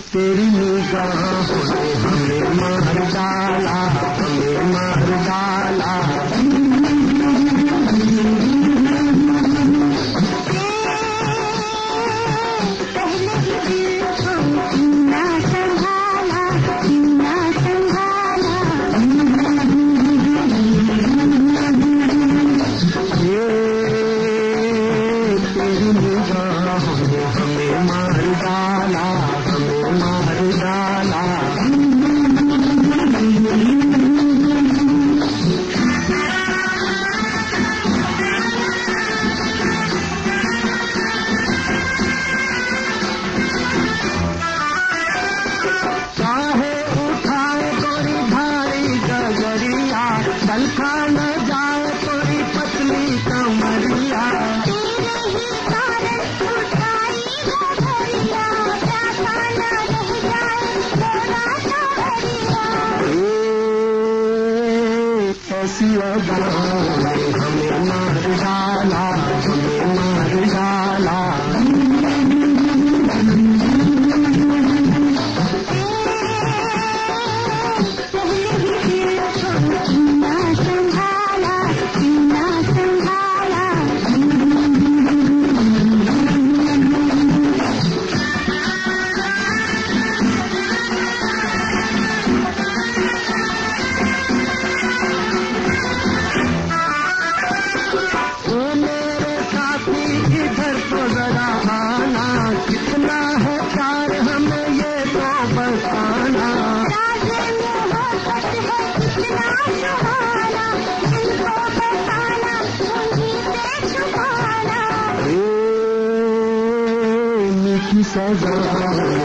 तेरी निगाहों ने हमें मार डाला, हमें मार डाला। पहले ही दिल को ना संभाला, ना संभाला। ये तेरी निगाहों ने हमें मार डाला, हमें मार डाला। चाहे उठाए कोई भारी गगरिया, चल खा न जाए कोई पतली कमरिया। तेरे ही कारण उठाई वो भरिया, प्यासा न रह जाए थोड़ा सा भरिया। ऐसी अदाओं ने हमें मार डाला, हमें मार डाला। पहले ही दिल को ना संभाला, ना संभाला। ओ मेरे साथी इधर तो जरा आना, कितना है प्यार हमें ये तो बताना। राज़े मोहब्बत है कितना सुहाना, इनको बताना उन्हीं से छुपाना। मीठी सजा